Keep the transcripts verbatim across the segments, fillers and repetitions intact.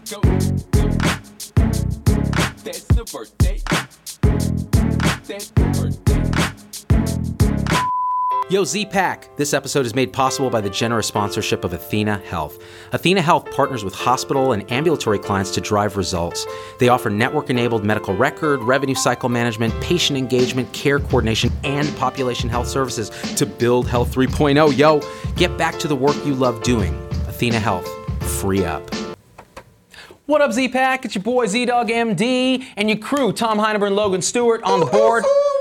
go, go. That's the birthday. That's the birthday. Yo, Z-Pack! This episode is made possible by the generous sponsorship of Athena Health. Athena Health partners with hospital and ambulatory clients to drive results. They offer network-enabled medical record, revenue cycle management, patient engagement, care coordination, and population health services to build Health three point oh. Yo, get back to the work you love doing. Athena Health. Free up. What up, Z-Pack? It's your boy Z-Dog M D and your crew, Tom Heineber and Logan Stewart on the board.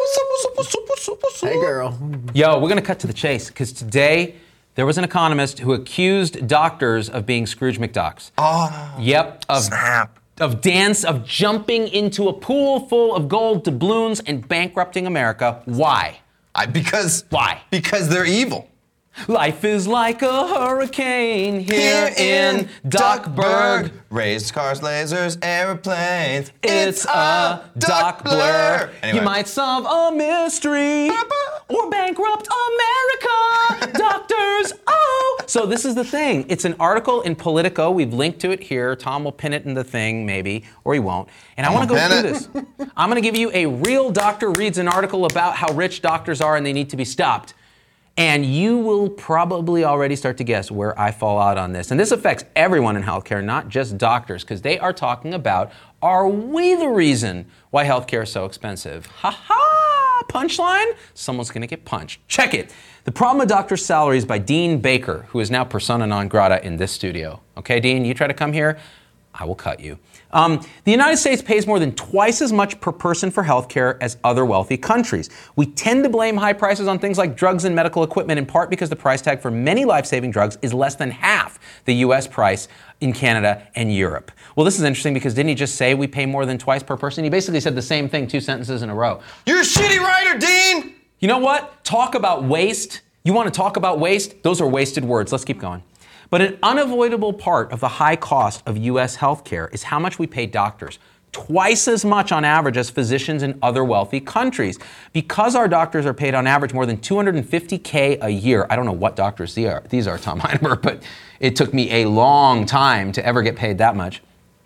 Hey, girl. Yo, we're gonna cut to the chase, because today there was an economist who accused doctors of being Scrooge McDucks. Oh, yep, of, snap. of dance, of jumping into a pool full of gold doubloons and bankrupting America. Why? I, because Why? Because they're evil. Life is like a hurricane here, in Duckburg. Raised cars, lasers, airplanes. It's a Doc Blur. Anyway. You might solve a mystery or bankrupt America. Doctors, oh. So this is the thing. It's an article in Politico. We've linked to it here. Tom will pin it in the thing, maybe, or he won't. And I want to go pin through it. this. I'm going to give you a real doctor reads an article about how rich doctors are and they need to be stopped. And you will probably already start to guess where I fall out on this. And this affects everyone in healthcare, not just doctors, because they are talking about, are we the reason why healthcare is so expensive? Ha ha! Punchline? Someone's gonna get punched. Check it. The Problem of Doctors' Salaries by Dean Baker, who is now persona non grata in this studio. Okay, Dean, you try to come here, I will cut you. Um, the United States pays more than twice as much per person for healthcare as other wealthy countries. We tend to blame high prices on things like drugs and medical equipment, in part because the price tag for many life-saving drugs is less than half the U S price in Canada and Europe. Well, this is interesting because didn't he just say we pay more than twice per person? He basically said the same thing two sentences in a row. You're a shitty writer, Dean! You know what? Talk about waste. You want to talk about waste? Those are wasted words. Let's keep going. But an unavoidable part of the high cost of U S healthcare is how much we pay doctors. Twice as much on average as physicians in other wealthy countries. Because our doctors are paid on average more than two hundred fifty thousand dollars a year. I don't know what doctors these are, these are Tom Heineber, but it took me a long time to ever get paid that much.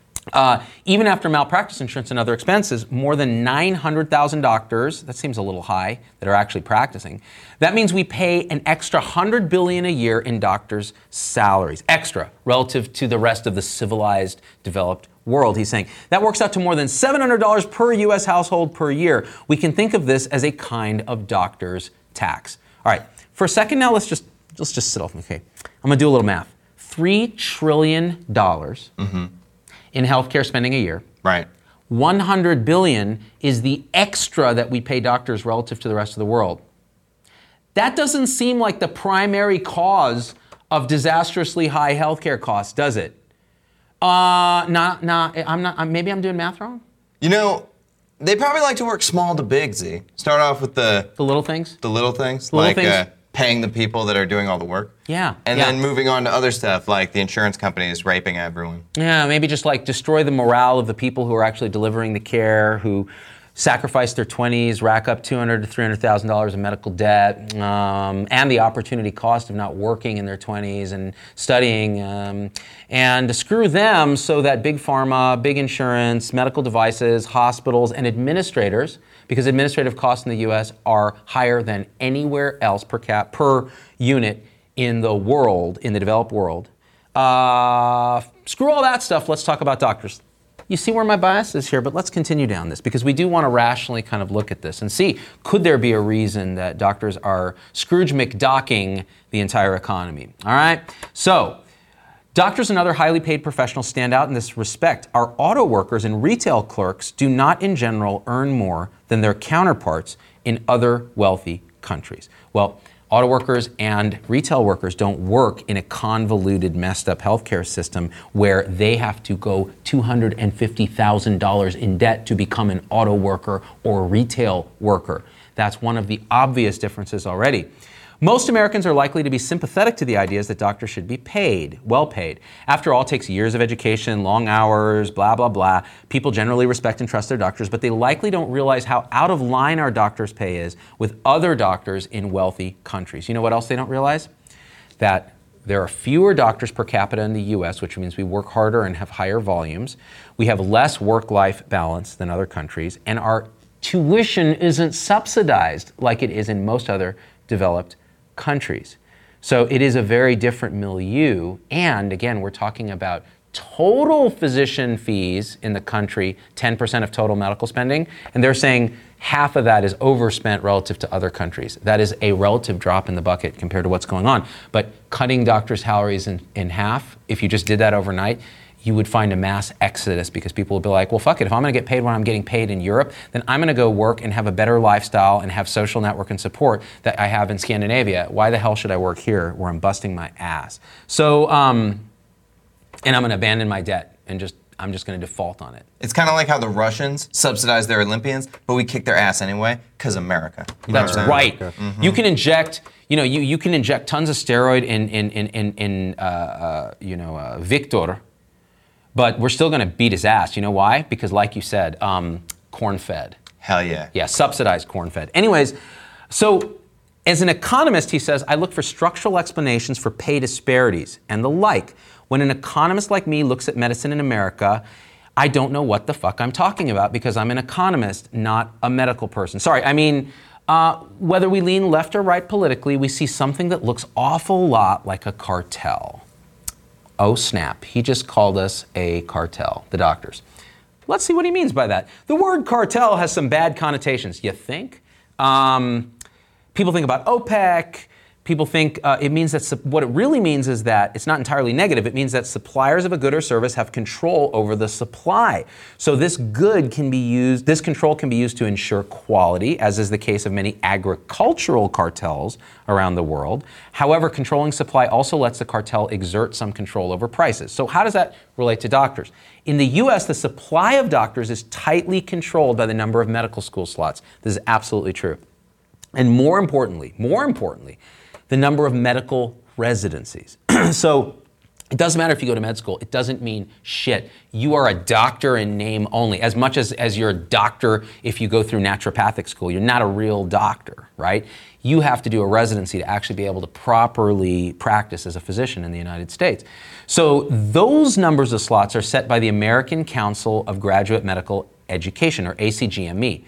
Uh, even after malpractice insurance and other expenses, more than nine hundred thousand doctors, that seems a little high, that are actually practicing. That means we pay an extra one hundred billion dollars a year in doctors' salaries. Extra, relative to the rest of the civilized, developed world, he's saying. That works out to more than seven hundred dollars per U S household per year. We can think of this as a kind of doctor's tax. All right, for a second now, let's just, let's just sit off, okay? I'm gonna do a little math. Three trillion dollars. Mm-hmm. in healthcare spending a year. Right. one hundred billion dollars is the extra that we pay doctors relative to the rest of the world. That doesn't seem like the primary cause of disastrously high healthcare costs, does it? Uh, nah, nah, I'm not, maybe I'm doing math wrong? You know, they probably like to work small to big, Z. Start off with the... The little things? The little things. Little like things. Uh, paying the people that are doing all the work. Yeah. And yeah. then moving on to other stuff like the insurance companies raping everyone. Yeah, maybe just like destroy the morale of the people who are actually delivering the care, who sacrifice their twenties, rack up two hundred thousand to three hundred thousand dollars in medical debt, um, and the opportunity cost of not working in their twenties and studying, um, and screw them so that big pharma, big insurance, medical devices, hospitals, and administrators, because administrative costs in the U S are higher than anywhere else per cap, per unit in the world, in the developed world. Uh, screw all that stuff, let's talk about doctors. You see where my bias is here, but let's continue down this because we do want to rationally kind of look at this and see, could there be a reason that doctors are Scrooge McDucking the entire economy? All right, so doctors and other highly paid professionals stand out in this respect. Our auto workers and retail clerks do not in general earn more than their counterparts in other wealthy countries. Well, auto workers and retail workers don't work in a convoluted, messed up healthcare system where they have to go two hundred fifty thousand dollars in debt to become an auto worker or retail worker. That's one of the obvious differences already. Most Americans are likely to be sympathetic to the ideas that doctors should be paid, well paid. After all, it takes years of education, long hours, blah, blah, blah. People generally respect and trust their doctors, but they likely don't realize how out of line our doctors' pay is with other doctors in wealthy countries. You know what else they don't realize? That there are fewer doctors per capita in the U S, which means we work harder and have higher volumes. We have less work-life balance than other countries, and our tuition isn't subsidized like it is in most other developed countries. So it is a very different milieu, and again, we're talking about total physician fees in the country, ten percent of total medical spending, and they're saying half of that is overspent relative to other countries. That is a relative drop in the bucket compared to what's going on. But cutting doctors' salaries in, in half, if you just did that overnight, you would find a mass exodus because people would be like, well, fuck it, if I'm gonna get paid when I'm getting paid in Europe, then I'm gonna go work and have a better lifestyle and have social network and support that I have in Scandinavia. Why the hell should I work here where I'm busting my ass? So, um, and I'm gonna abandon my debt and just, I'm just gonna default on it. It's kind of like how the Russians subsidize their Olympians, but we kick their ass anyway, because America. You know That's what I'm saying? right. Mm-hmm. You can inject, you know, you, you can inject tons of steroid in, in, in, in, in uh, uh, you know, uh, Victor, but we're still gonna beat his ass. You know why? Because like you said, um, corn-fed. Hell yeah. Yeah, subsidized corn-fed. Anyways, so as an economist, he says, I look for structural explanations for pay disparities and the like. When an economist like me looks at medicine in America, I don't know what the fuck I'm talking about because I'm an economist, not a medical person. Sorry, I mean, uh, whether we lean left or right politically, we see something that looks awful lot like a cartel. Oh snap, he just called us a cartel, the doctors. Let's see what he means by that. The word cartel has some bad connotations, you think? Um, people think about OPEC. People think uh, it means that, su- what it really means is that it's not entirely negative. It means that suppliers of a good or service have control over the supply. So this good can be used, this control can be used to ensure quality, as is the case of many agricultural cartels around the world. However, controlling supply also lets the cartel exert some control over prices. So how does that relate to doctors? In the U S, the supply of doctors is tightly controlled by the number of medical school slots. This is absolutely true. And more importantly, more importantly, the number of medical residencies. So it doesn't matter if you go to med school, it doesn't mean shit. You are a doctor in name only. As much as, as you're a doctor if you go through naturopathic school, you're not a real doctor, right? You have to do a residency to actually be able to properly practice as a physician in the United States. So those numbers of slots are set by the American Council of Graduate Medical Education, or A C G M E.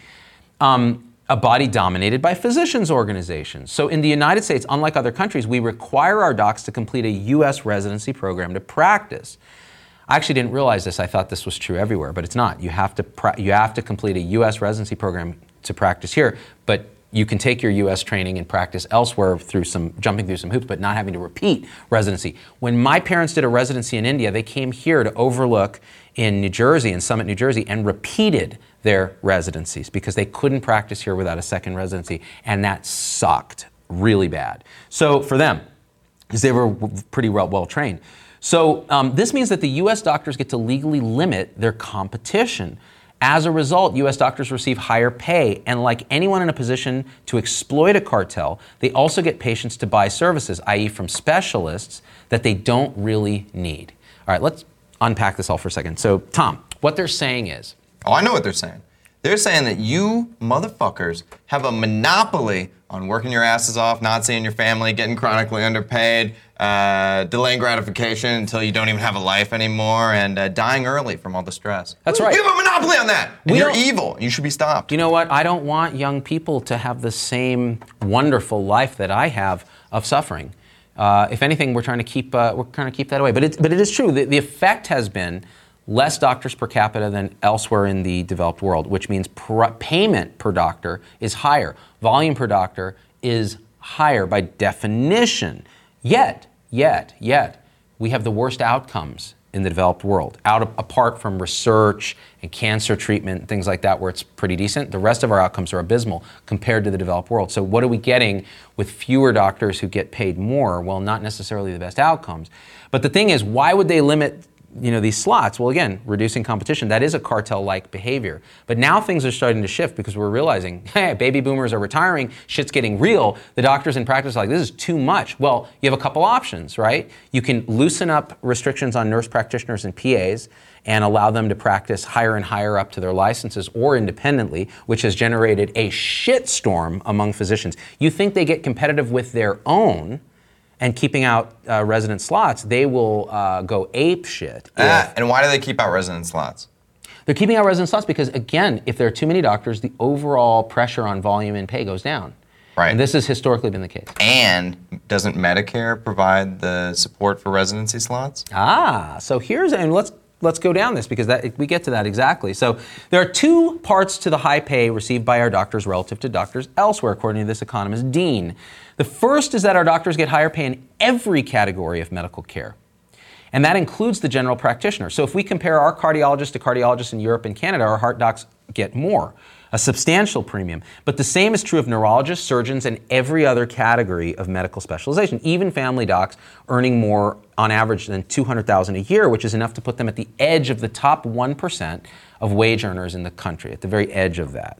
Um, a body dominated by physicians organizations. So in the United States, unlike other countries, we require our docs to complete a U S residency program to practice. I actually didn't realize this. I thought this was true everywhere, but it's not. You have to pra- you have to complete a U S residency program to practice here, but you can take your U S training and practice elsewhere through some jumping through some hoops, but not having to repeat residency. When my parents did a residency in India, they came here to Overlook in New Jersey, in Summit, New Jersey, and repeated their residencies because they couldn't practice here without a second residency, and that sucked really bad. So for them, because they were pretty well, well trained. So um, this means that the U S doctors get to legally limit their competition. As a result, U S doctors receive higher pay, and like anyone in a position to exploit a cartel, they also get patients to buy services, that is from specialists that they don't really need. All right, let's unpack this all for a second. So Tom, what they're saying is, Oh, I know what they're saying. They're saying that you motherfuckers have a monopoly on working your asses off, not seeing your family, getting chronically underpaid, uh, delaying gratification until you don't even have a life anymore, and uh, dying early from all the stress. That's right. You have a monopoly on that. And We you're don't- evil. You should be stopped. you know what? I don't want young people to have the same wonderful life that I have of suffering. Uh, if anything, we're trying to keep uh, we're trying to keep that away. But it, but it is true. The, the effect has been less doctors per capita than elsewhere in the developed world, which means pr- payment per doctor is higher. Volume per doctor is higher by definition. Yet, yet, yet, we have the worst outcomes in the developed world. Out of, apart from research and cancer treatment and things like that where it's pretty decent, the rest of our outcomes are abysmal compared to the developed world. So what are we getting with fewer doctors who get paid more? Well, not necessarily the best outcomes. But the thing is, why would they limit you know, these slots? Well, again, reducing competition, that is a cartel-like behavior. But now things are starting to shift because we're realizing, hey, baby boomers are retiring, shit's getting real. The doctors in practice are like, this is too much. Well, you have a couple options, right? You can loosen up restrictions on nurse practitioners and P As and allow them to practice higher and higher up to their licenses or independently, which has generated a shitstorm among physicians. You think they get competitive with their own, and keeping out uh, resident slots, they will uh, go ape shit. Ah, if- and why do they keep out resident slots? They're keeping out resident slots because, again, if there are too many doctors, the overall pressure on volume and pay goes down. Right. And this has historically been the case. And doesn't Medicare provide the support for residency slots? Ah, so here's, and let's let's go down this because that, we get to that exactly. So there are two parts to the high pay received by our doctors relative to doctors elsewhere, according to this economist, Dean. The first is that our doctors get higher pay in every category of medical care. And that includes the general practitioner. So if we compare our cardiologists to cardiologists in Europe and Canada, our heart docs get more, a substantial premium. But the same is true of neurologists, surgeons, and every other category of medical specialization, even family docs earning more on average than two hundred thousand dollars a year, which is enough to put them at the edge of the top one percent of wage earners in the country, at the very edge of that.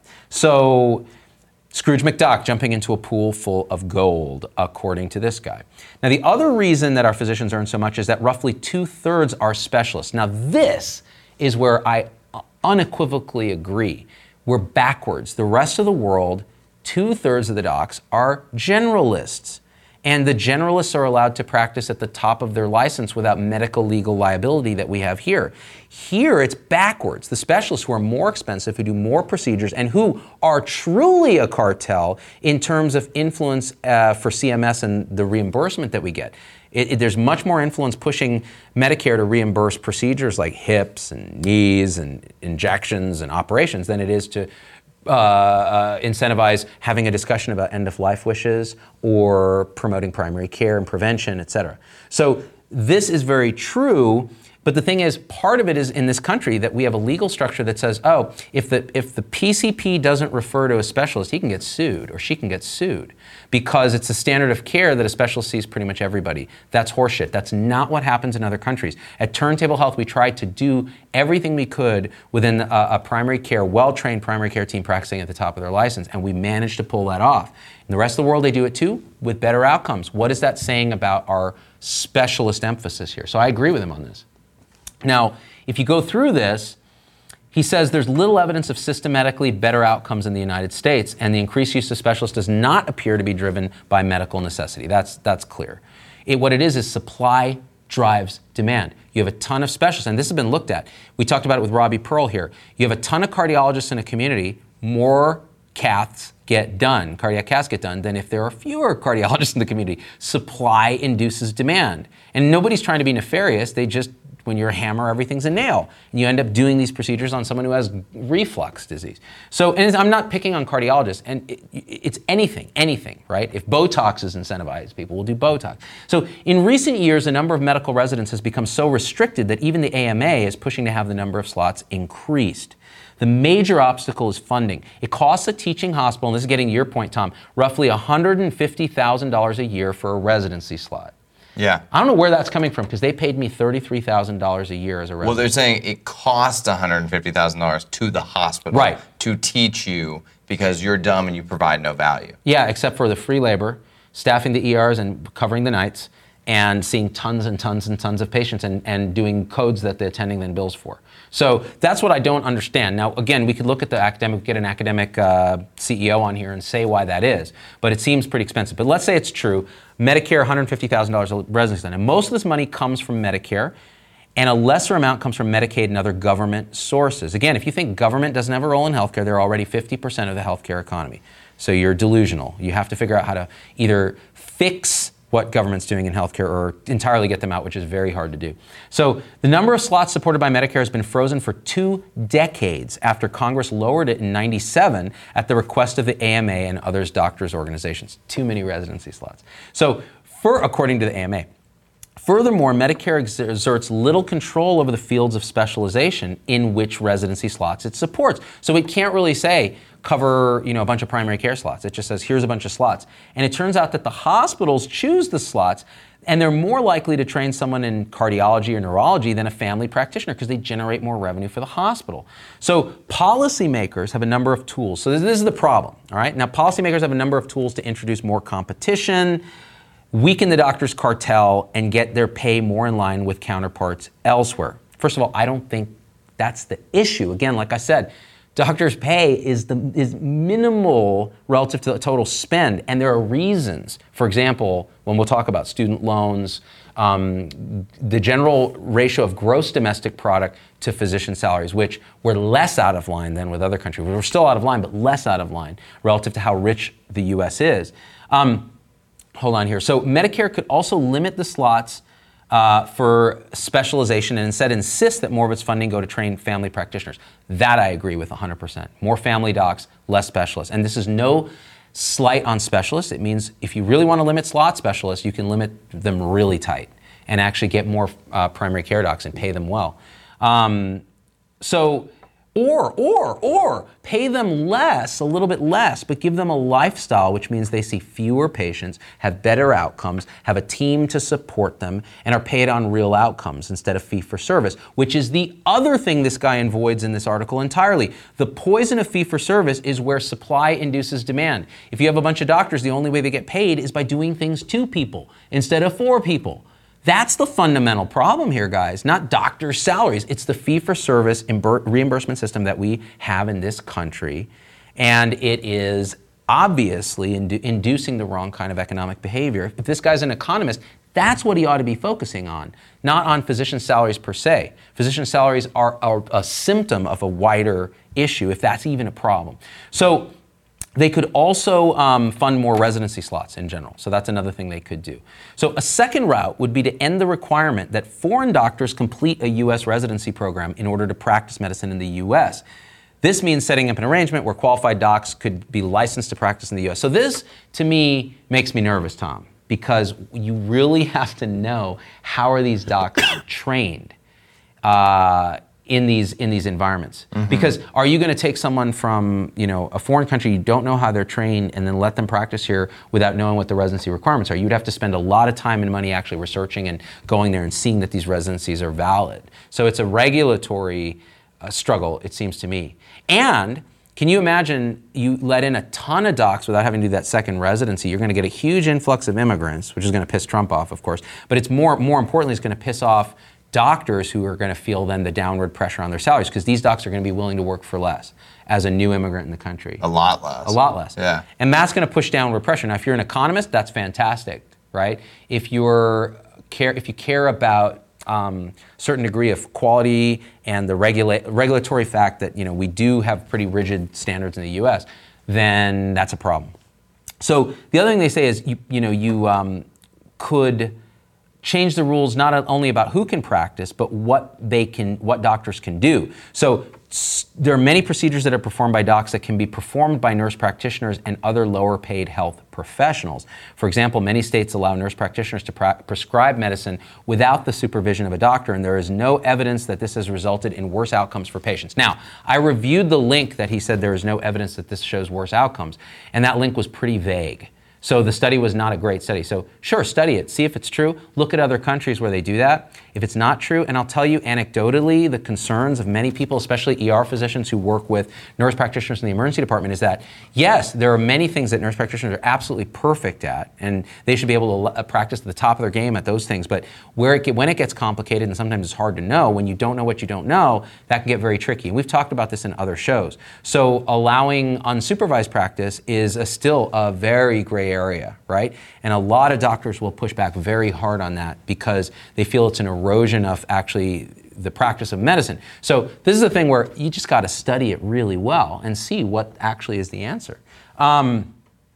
So Scrooge McDuck jumping into a pool full of gold, according to this guy. Now, the other reason that our physicians earn so much is that roughly two-thirds are specialists. Now, this is where I unequivocally agree. We're backwards. The rest of the world, two-thirds of the docs are generalists. And the generalists are allowed to practice at the top of their license without medical legal liability that we have here. Here, it's backwards. The specialists who are more expensive, who do more procedures, and who are truly a cartel in terms of influence uh, for C M S and the reimbursement that we get. It, it, there's much more influence pushing Medicare to reimburse procedures like hips and knees and injections and operations than it is to Uh, uh, incentivize having a discussion about end-of-life wishes or promoting primary care and prevention, et cetera. So this is very true, but the thing is, part of it is in this country that we have a legal structure that says, oh, if the if the P C P doesn't refer to a specialist, he can get sued or she can get sued because it's a standard of care that a specialist sees pretty much everybody. That's horseshit. That's not what happens in other countries. At Turntable Health, we tried to do everything we could within a, a primary care, well-trained primary care team practicing at the top of their license, and we managed to pull that off. In the rest of the world, they do it too with better outcomes. What is that saying about our specialist emphasis here? So I agree with him on this. Now, if you go through this, he says there's little evidence of systematically better outcomes in the United States, and the increased use of specialists does not appear to be driven by medical necessity. That's, that's clear. It, what it is is supply drives demand. You have a ton of specialists, and this has been looked at. We talked about it with Robbie Pearl here. You have a ton of cardiologists in a community, more caths get done, cardiac caths get done, than if there are fewer cardiologists in the community. Supply induces demand. And nobody's trying to be nefarious, they just, when you're a hammer, everything's a nail. And you end up doing these procedures on someone who has reflux disease. So, and I'm not picking on cardiologists, and it, it's anything, anything, right? If Botox is incentivized, people will do Botox. So in recent years, the number of medical residents has become so restricted that even the A M A is pushing to have the number of slots increased. The major obstacle is funding. It costs a teaching hospital, and this is getting to your point, Tom, roughly one hundred fifty thousand dollars a year for a residency slot. Yeah. I don't know where that's coming from because they paid me thirty-three thousand dollars a year as a resident. Well, they're saying it costs one hundred fifty thousand dollars to the hospital Right. to teach you because you're dumb and you provide no value. Yeah, except for the free labor, staffing the E Rs and covering the nights, and seeing tons and tons and tons of patients and, and doing codes that the attending then bills for. So that's what I don't understand. Now, again, we could look at the academic, get an academic uh, C E O on here and say why that is, but it seems pretty expensive. But let's say it's true. Medicare, one hundred fifty thousand dollars a residency, and most of this money comes from Medicare, and a lesser amount comes from Medicaid and other government sources. Again, if you think government doesn't have a role in healthcare, they're already fifty percent of the healthcare economy. So you're delusional. You have to figure out how to either fix what government's doing in healthcare or entirely get them out, which is very hard to do. So the number of slots supported by Medicare has been frozen for two decades after Congress lowered it in ninety-seven at the request of the A M A and others doctors organizations. Too many residency slots. So for, according to the A M A, furthermore, Medicare exerts little control over the fields of specialization in which residency slots it supports. So it can't really say, cover, you know, a bunch of primary care slots. It just says, here's a bunch of slots. And it turns out that the hospitals choose the slots, and they're more likely to train someone in cardiology or neurology than a family practitioner because they generate more revenue for the hospital. So policymakers have a number of tools. So this, this is the problem, all right? Now, policymakers have a number of tools to introduce more competition, weaken the doctors' cartel, and get their pay more in line with counterparts elsewhere. First of all, I don't think that's the issue. Again, like I said, doctors' pay is the is minimal relative to the total spend, and there are reasons. For example, when we'll talk about student loans, um, the general ratio of gross domestic product to physician salaries, which we're less out of line than with other countries. We're still out of line, but less out of line relative to how rich the U S is. Um, hold on here. So Medicare could also limit the slots uh, for specialization and instead insist that more of its funding go to trained family practitioners. That I agree with one hundred percent. More family docs, less specialists. And this is no slight on specialists. It means if you really want to limit slot specialists, you can limit them really tight and actually get more uh, primary care docs and pay them well. Um, so, or, or, or pay them less, a little bit less, but give them a lifestyle, which means they see fewer patients, have better outcomes, have a team to support them, and are paid on real outcomes instead of fee for service, which is the other thing this guy avoids in this article entirely. The poison of fee for service is where supply induces demand. If you have a bunch of doctors, the only way they get paid is by doing things to people instead of for people. That's the fundamental problem here, guys, not doctors' salaries. It's the fee-for-service reimbursement system that we have in this country, and it is obviously indu- inducing the wrong kind of economic behavior. If this guy's an economist, that's what he ought to be focusing on, not on physician salaries per se. Physician salaries are, are a symptom of a wider issue, if that's even a problem. So they could also um, fund more residency slots in general. So that's another thing they could do. So a second route would be to end the requirement that foreign doctors complete a U S residency program in order to practice medicine in the U S. This means setting up an arrangement where qualified docs could be licensed to practice in the U S. So this, to me, makes me nervous, Tom, because you really have to know how are these docs trained uh, in these in these environments. Mm-hmm. Because are you going to take someone from, you know, a foreign country, you don't know how they're trained, and then let them practice here without knowing what the residency requirements are? You'd have to spend a lot of time and money actually researching and going there and seeing that these residencies are valid. So it's a regulatory uh, struggle, it seems to me. And can you imagine you let in a ton of docs without having to do that second residency? You're going to get a huge influx of immigrants, which is going to piss Trump off, of course. But it's more, more importantly, it's going to piss off doctors who are going to feel then the downward pressure on their salaries, because these docs are going to be willing to work for less as a new immigrant in the country. A lot less. A lot less. Yeah. And that's going to push downward pressure. Now, if you're an economist, that's fantastic, right? If you're care, if you care about um, certain degree of quality and the regula- regulatory fact that, you know, we do have pretty rigid standards in the U S, then that's a problem. So the other thing they say is, you, you know, you um, could change the rules not only about who can practice, but what they can, what doctors can do. So there are many procedures that are performed by docs that can be performed by nurse practitioners and other lower paid health professionals. For example, many states allow nurse practitioners to pra- prescribe medicine without the supervision of a doctor, and there is no evidence that this has resulted in worse outcomes for patients. Now, I reviewed the link that he said there is no evidence that this shows worse outcomes, and that link was pretty vague. So the study was not a great study. So sure, study it, see if it's true. Look at other countries where they do that. If it's not true, and I'll tell you anecdotally, the concerns of many people, especially E R physicians who work with nurse practitioners in the emergency department, is that yes, there are many things that nurse practitioners are absolutely perfect at, and they should be able to practice at the top of their game at those things. But where it get, when it gets complicated, and sometimes it's hard to know, when you don't know what you don't know, that can get very tricky. And we've talked about this in other shows. So allowing unsupervised practice is a still a very gray area, right? And a lot of doctors will push back very hard on that because they feel it's an erosion of actually the practice of medicine. So this is a thing where you just got to study it really well and see what actually is the answer. Um,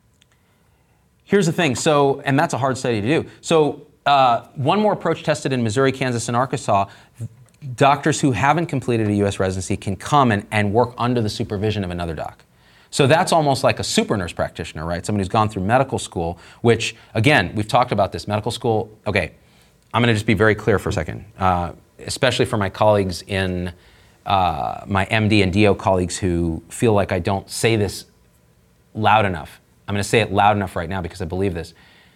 here's the thing, so, and that's a hard study to do. So uh, one more approach tested in Missouri, Kansas, and Arkansas. Doctors who haven't completed a U S residency can come and, and work under the supervision of another doc. So that's almost like a super nurse practitioner, right? Somebody who's gone through medical school, which, again, we've talked about this. Medical school, okay, I'm going to just be very clear for a second, uh, especially for my colleagues in, uh, my M D and D O colleagues who feel like I don't say this loud enough. I'm going to say it loud enough right now because I believe this.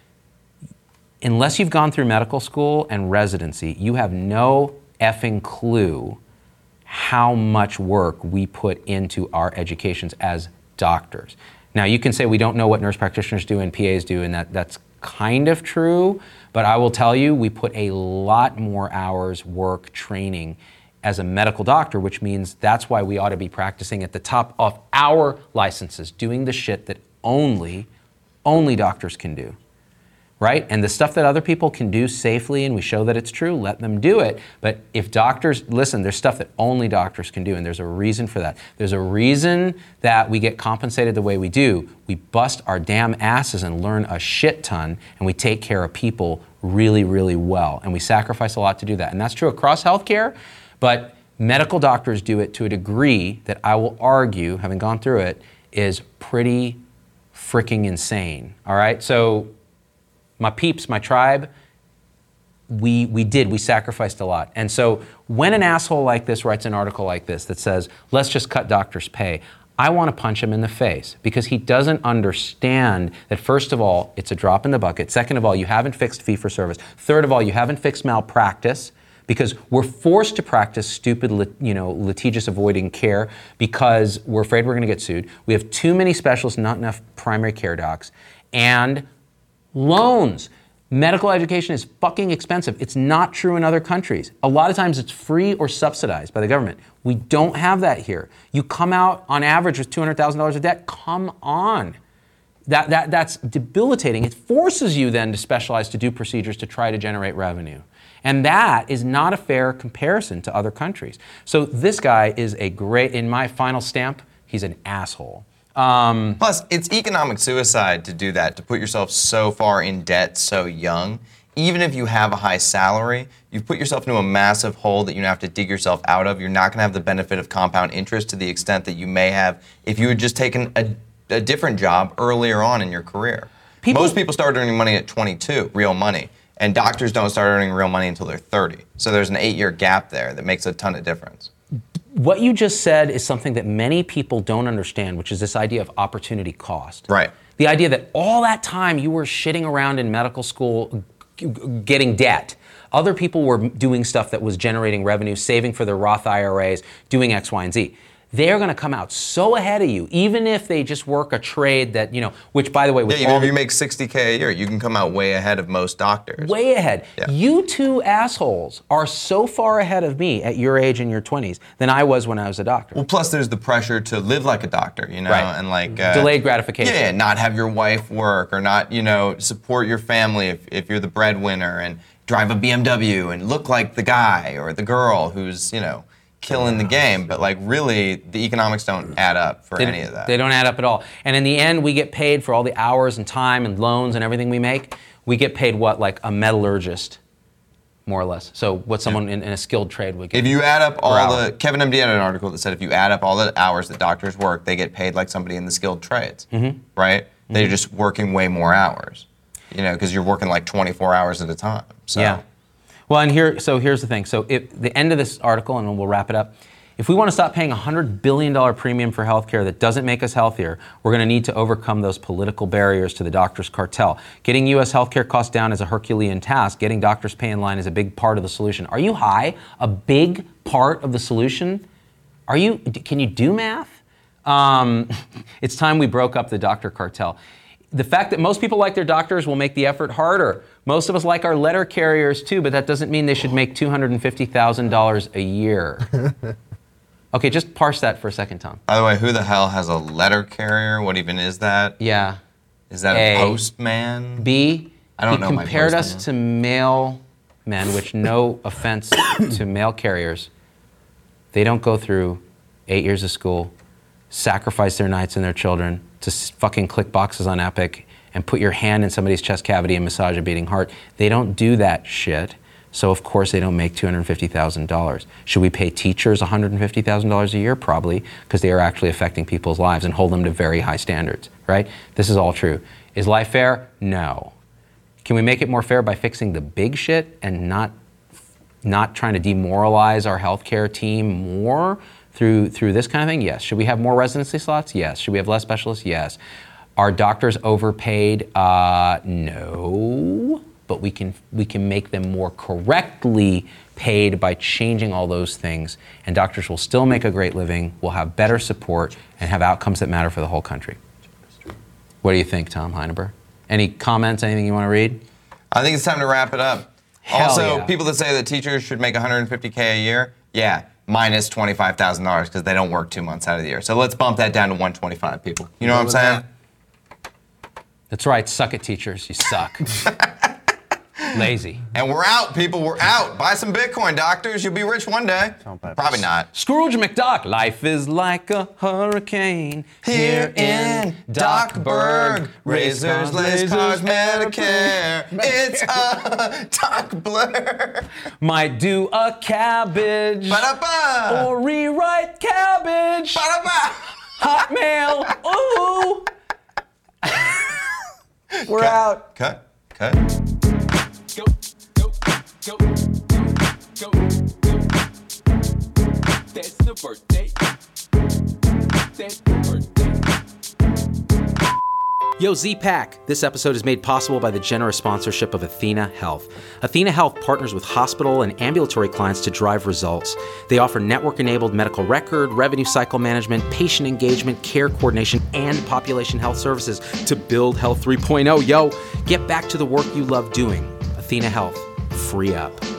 Unless you've gone through medical school and residency, you have no effing clue how much work we put into our educations as doctors. Now, you can say we don't know what nurse practitioners do and P As do, and that, that's kind of true, but I will tell you we put a lot more hours work training as a medical doctor, which means that's why we ought to be practicing at the top of our licenses, doing the shit that only, only doctors can do, right? And the stuff that other people can do safely and we show that it's true, let them do it. But if doctors, listen, there's stuff that only doctors can do, and there's a reason for that. There's a reason that we get compensated the way we do. We bust our damn asses and learn a shit ton, and we take care of people really, really well. And we sacrifice a lot to do that. And that's true across healthcare, but medical doctors do it to a degree that I will argue, having gone through it, is pretty freaking insane, all right? So my peeps, my tribe, we we did, we sacrificed a lot. And so when an asshole like this writes an article like this that says, let's just cut doctors' pay, I want to punch him in the face because he doesn't understand that, first of all, it's a drop in the bucket. Second of all, you haven't fixed fee-for-service. Third of all, you haven't fixed malpractice, because we're forced to practice stupid, you know, litigious avoiding care because we're afraid we're going to get sued. We have too many specialists, not enough primary care docs, and loans. Medical education is fucking expensive. It's not true in other countries. A lot of times it's free or subsidized by the government. We don't have that here. You come out on average with two hundred thousand dollars of debt. Come on. That, that, that's debilitating. It forces you then to specialize, to do procedures, to try to generate revenue. And that is not a fair comparison to other countries. So this guy is a great, in my final stamp, he's an asshole. Um, Plus, it's economic suicide to do that, to put yourself so far in debt so young. Even if you have a high salary, you've put yourself into a massive hole that you have to dig yourself out of. You're not going to have the benefit of compound interest to the extent that you may have if you had just taken a, a different job earlier on in your career. People, Most people start earning money at twenty-two, real money. And doctors don't start earning real money until they're thirty. So there's an eight-year gap there that makes a ton of difference. What you just said is something that many people don't understand, which is this idea of opportunity cost. Right. The idea that all that time you were shitting around in medical school getting debt. Other people were doing stuff that was generating revenue, saving for their Roth I R As, doing X, Y, and Z. They're going to come out so ahead of you, even if they just work a trade that, you know, which, by the way, with yeah, even all if you the, make sixty K a year, you can come out way ahead of most doctors. way ahead. Yeah. You two assholes are so far ahead of me at your age in your twenties than I was when I was a doctor. Well, plus there's the pressure to live like a doctor, you know, Right. and like uh, Delayed gratification. Yeah, not have your wife work or not, you know, support your family if, if you're the breadwinner and drive a B M W and look like the guy or the girl who's, you know, killing the game, but like really the economics don't add up for They, any of that. They don't add up at all. And in the end, we get paid for all the hours and time and loans and everything we make. We get paid what, like a metallurgist, more or less. So what someone in, in a skilled trade would get. If you add up all hour. the, Kevin M D had an article that said if you add up all the hours that doctors work, they get paid like somebody in the skilled trades, mm-hmm. right? Mm-hmm. They're just working way more hours, you know, because you're working like twenty-four hours at a time. So. Yeah. Well, and here, so here's the thing. So if the end of this article, and we'll wrap it up, if we want to stop paying a one hundred billion dollars premium for healthcare that doesn't make us healthier, we're going to need to overcome those political barriers to the doctors' cartel. Getting U S healthcare costs down is a Herculean task. Getting doctors' pay in line is a big part of the solution. Are you high? A big part of the solution? Are you? Can you do math? Um, it's time we broke up the doctor cartel. The fact that most people like their doctors will make the effort harder. Most of us like our letter carriers too, but that doesn't mean they should make two hundred fifty thousand dollars a year. Okay, just parse that for a second, Tom. By the way, who the hell has a letter carrier? What even is that? Yeah. Is that A. a postman? B, I don't he know my compared us postman. to mailmen, which no offense to mail carriers. They don't go through eight years of school, sacrifice their nights and their children to s- fucking click boxes on Epic and put your hand in somebody's chest cavity and massage a beating heart. They don't do that shit. So of course they don't make two hundred fifty thousand dollars. Should we pay teachers one hundred fifty thousand dollars a year? Probably, because they are actually affecting people's lives and hold them to very high standards, right? This is all true. Is life fair? No. Can we make it more fair by fixing the big shit and not not trying to demoralize our healthcare team more through through this kind of thing? Yes. Should we have more residency slots? Yes. Should we have less specialists? Yes. Are doctors overpaid? Uh, no. But we can we can make them more correctly paid by changing all those things, and doctors will still make a great living, will have better support, and have outcomes that matter for the whole country. What do you think, Tom Heineber? Any comments, anything you want to read? I think it's time to wrap it up. Hell also, yeah. people that say that teachers should make one hundred fifty K a year, yeah, minus twenty-five thousand dollars because they don't work two months out of the year. So let's bump that down to one hundred twenty-five, people. You know what I'm saying? That's right. Suck it, teachers. You suck. Lazy. And we're out, people. We're out. Buy some Bitcoin, doctors. You'll be rich one day. Probably not. Scrooge McDuck. Life is like a hurricane Here in Docburg, razors, lace cars, Medicare. It's a Doc Blur. Might do a cabbage. Ba-da-ba. Or rewrite cabbage. Ba-da-ba. Hotmail. Ooh. We're Cut, out. Cut. Cut. Go, go, go, go, go, go. That's the birthday. That's the birthday. Yo, Z-Pack. This episode is made possible by the generous sponsorship of Athena Health. Athena Health partners with hospital and ambulatory clients to drive results. They offer network-enabled medical record, revenue cycle management, patient engagement, care coordination, and population health services to build Health three point oh. Yo, get back to the work you love doing. Athena Health. Free up.